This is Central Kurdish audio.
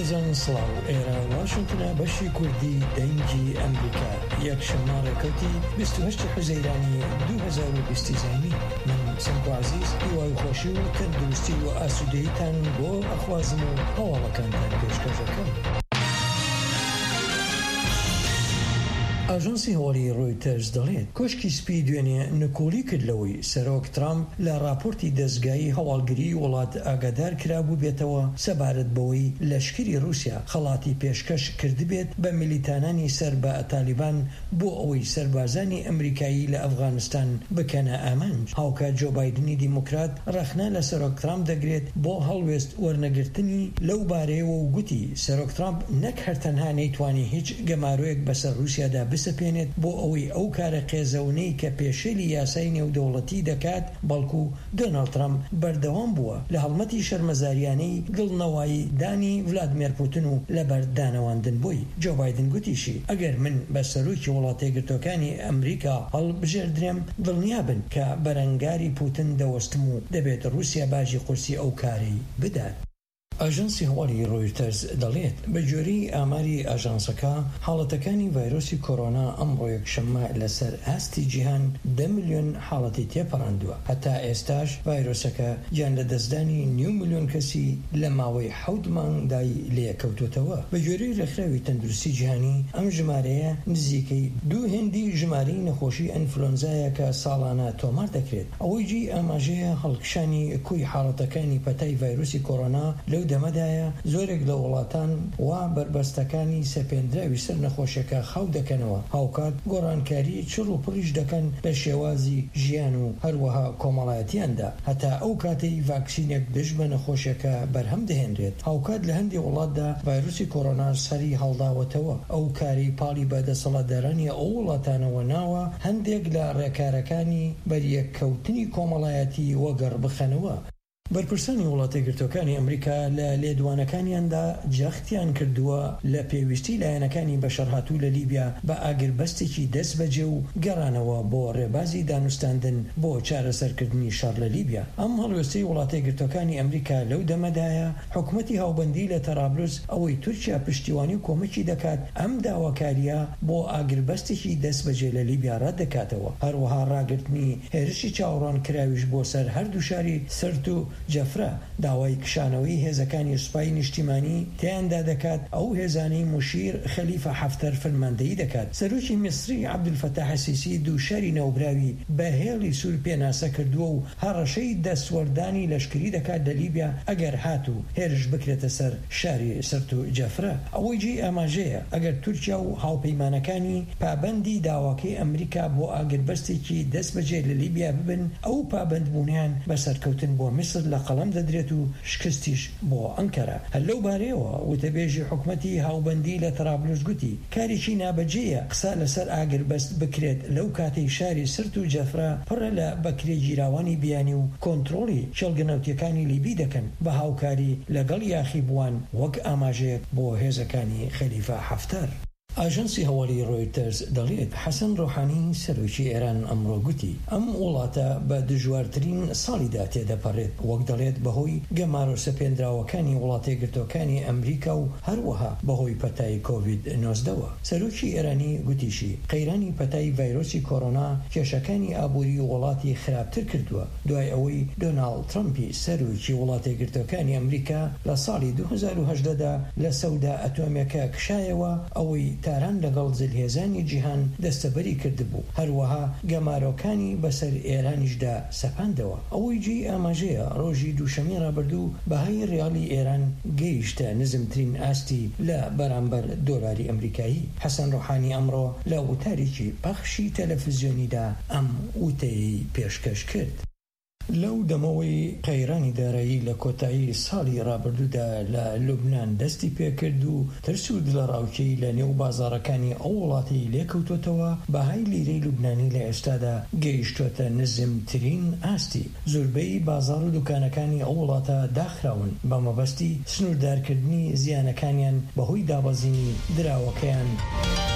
بەڕێزان سڵاو، ئێرە واشنگتنە بەشی کوردی دەنگی ئەمریکا یەک شەمارەکەوتی 28 حوزەیرانی 2020 زەینی. من سەمکو عەزیز هیوای خۆشی و تەندروستی و ئاسوودەییتان بۆ ئەخوازم و هەواڵەکانتان پێشکەش دەکەم. ئاژانسی هەواڵی ڕۆیتەرز دەڵێت کۆشکی سپی دوێنێ نکۆلی کردلەوەی سەرۆک ترامپ لە راپۆرتی دەستگای هەواڵگری وڵات ئاگادار کرابوو بێتەوە سەبارەت بەوەی لەشکری رووسیا خەڵاتی پێشکەش کردبێت بە میلیتانانی سەر بە تالیبان بۆ ئەوەی سەربازانی ئەمریکایی لە ئەفغانستان بکەنە ئامانج. هاوکات جۆ بایدنی دیموکرات ڕەخنە لە سەرۆک ترامپ دەگرێت بۆ هەڵوێست وەرنەگرتنی لەو بارەیەوە و گوتی سەرۆک ترامپ نەک هەرتەنها نەیتوانی هیچ گەمارۆیەک بەسەر رووسیادا بسەپێنێت بۆ ئەوەی ئەو کارە قێزەونەی کە پێشێلی یاسای نێودەوڵەتی دەکات، بەڵکو دۆناڵد ترامپ بەردەوام بووە لە هەڵمەتی شەرمەزاریانەی گڵنەوایی دانی ڤلادیمیر پوتین و لەبەردانەواندن بووی. جۆ بایدن گوتیشی ئەگەر من بە سەرۆکی وڵاتە یەکگرتووەکانی ئەمریکا هەڵبژێردرێم دڵنیا بن کە بەرەنگاری پوتین دەوەستم و دەبێت رووسیا باژی قورسی ئەو کارەی بدات. ئاژانسی هەواڵی ڕۆیتەرز دەڵێت بە جۆرەی ئاماری ئاژانسەکە حاڵەتەکانی ڤایرۆسی کۆرۆنا ئەمڕۆ یەکشەممە لەسەر ئاستی جیهان 10 ملیۆن حاڵەتی تێپەڕاندووە. هەتا ئێستاش ڤایرۆسەکە گیان لە دەستدانی 9 ملیۆن کەسی لە ماوەی 7 مانگدای لێکەوتوتەوە. بە جۆرەی ڕێکخراوی تەندروستی جیهانی ئەم ژمارەیە نزیکەی 2 هێندی ژمارەی نەخۆشی ئەنفلۆنزایە کە ساڵانە تۆمار دەکرێت. ئەوەی جی ئاماژەیە هەڵکشانی کوی حاڵەتەکانی پەتای ڤایرۆسی کۆرۆنا لەو دەمەدایە زۆرێک لە وڵاتان وا بربەستەکانی سەپێنراوی سەر نەخۆشیەکە خاو دەکەنەوە. هاوکات گۆڕانکاری چڕ و پڕیش دەکەن لە شێوازی ژیان و هەروەها کۆمەڵایەتیاندا هەتا ئەو کاتەی ڤاکسینێک دژ بە نەخۆشیەکە بەرهەم دەهێنرێت. هاوکات لە هەندێک وڵاتدا ڤایرۆسی کۆرۆنا سەری هەڵداوەتەوە. ئەو کاری پاڵی بەدەسەڵاتدارانی ئەو وڵاتانەوە ناوە هەندێک لە ڕێکارەکانی بەریەککەوتنی کۆمەڵایەتی وەگەڕ بخەنەوە. بەرپرسانی وڵاتە یەکگرتووەکانی ئەمریکا لە لێدوانەکانیاندا جەختیان کردووە لە پێویستی لایەنەکانی بەشەرهاتوو لە لیبیا بە ئاگربەستێکی دەست بەجێ و گەڕانەوە بۆ ڕێبازی دانوستاندن بۆ چارەسەرکردنی شەڕ لە لیبیا. ئەم هەڵوێستەی وڵاتە یەکگرتووەکانی ئەمریکا لەو دەمەدایە حکومەتی هاوبەندی لە تەرابلوس ئەوەی تورکیا پشتیوانی و کۆمەکی دەکات ئەم داواکاریە بۆ ئاگربەستێکی دەست بەجێ لە لیبیا ڕەتدەکاتەوە. هەروەها ڕاگرتنی هێرشی چاوەڕوان کراویش بۆ سەر هەردوو شاری سرت و جەفرە داوای کشانەوەی هێزەکانی سوپای نیشتیمانی تیاندا دەکات. ئەو هێزانەی موشیر خەلیفە حەفتەر فەرماندەیی دەکات. سەرۆکی میسری عەبدولفەتاح السیسی دوو شاری نەوبراوی بە هێڵی سوور پێناسە کردووە و هەڕەشەی دەستوەردانی لەشکری دەکات لە لیبیا ئەگەر هاتوو هێرش بکرێتە سەر شاری سرت و جەفرە. ئەوەی جێ ئاماژەیە ئەگەر تورکیا و هاوپەیمانەکانی پابەندی داواکەی ئەمریکا بۆ ئاگربەستێکی دەست بەجێ لە لیبیا ببن، ئەو پابەندبوونیان بەسەرکەوتن بۆ میسر لە قەڵەم دەدرێت و شکستیش بۆ ئەنکەرە. هەر لەو بارەیەوە وتەبێژی حکومەتی هاوبەندی لە تەرابلوس گوتی کارێکی نابەجێیە قسە لەسەر ئاگربەست بکرێت لەو کاتەی شاری سرت و جەفرە پڕە لە بەکرێگیراوانی بیانی و کۆنتڕۆڵی چێڵگەنەوتیەکانی لیبی دەکەن بە هاوکاری لەگەڵ یاخی بووان وەک ئاماژەیەک بۆ هێزەکانی خەلیفە حەفتەر. ئاژانسی هەواڵی ڕۆیتەرز دەڵێت حەسەن ڕۆحانی سەرۆکی ئێران ئەمڕۆ گوتی ئەم وڵاتە بە دژوارترین ساڵیدا تێدەپەڕێت، وەک دەڵێت بەهۆی گەمارۆ سەپێنراوەکانی وڵاتە یەکگرتووەکانی ئەمریکا و هەروەها بەهۆی پەتای کۆڤید 19. سەرۆکی ئێرانی گوتیشی قەیرانی پەتای ڤایرۆسی کۆرۆنا کێشەکانی ئابووری وڵاتی خراپتر کردووە دوای ئەوەی دۆناڵد ترامپی سەرۆکی وڵاتە یەکگرتووەکانی ئەمریکا لە ساڵی 2018دا لە سەودا ئەتۆمەکە کشایەوە ئەوەی تاران لەگەڵ جلهێزانی جیهان دەستەبەری کردبوو. هەروەها گەمارۆکانی بەسەر ئێرانیشدا سەپاندەوە. ئەوەی جێی ئاماژەیە ڕۆژی دووشەمەی ڕابردوو بەهای ڕیاڵی ئێران گەیشتە نزمترین ئاستی لە بەرامبەر دۆلاری ئەمریکایی. حەسەن ڕۆحانی ئەمڕۆ لە وتارێکی پەخشی تەلەڤیزیۆنیدا ئەم وتەیەی پێشکەش کرد. لەو دەمەوەی قەیرانی دارایی لە کۆتایی ساڵی ڕابردوودا لە لوبنان دەستی پێکرد و ترس و دڵەڕاوکەی لە نێو بازاڕەکانی ئەو وڵاتی لێکەوتوتەوە، بەهای لیرەی لوبنانی لە ئێستادا گەیشتوتە نزمترین ئاستی. زۆربەی بازاڕ و دوکانەکانی ئەو وڵاتە داخراون بە مەبەستی سنووردارکردنی زیانەکانیان بەهۆی دابەزینی دراوەکەیان.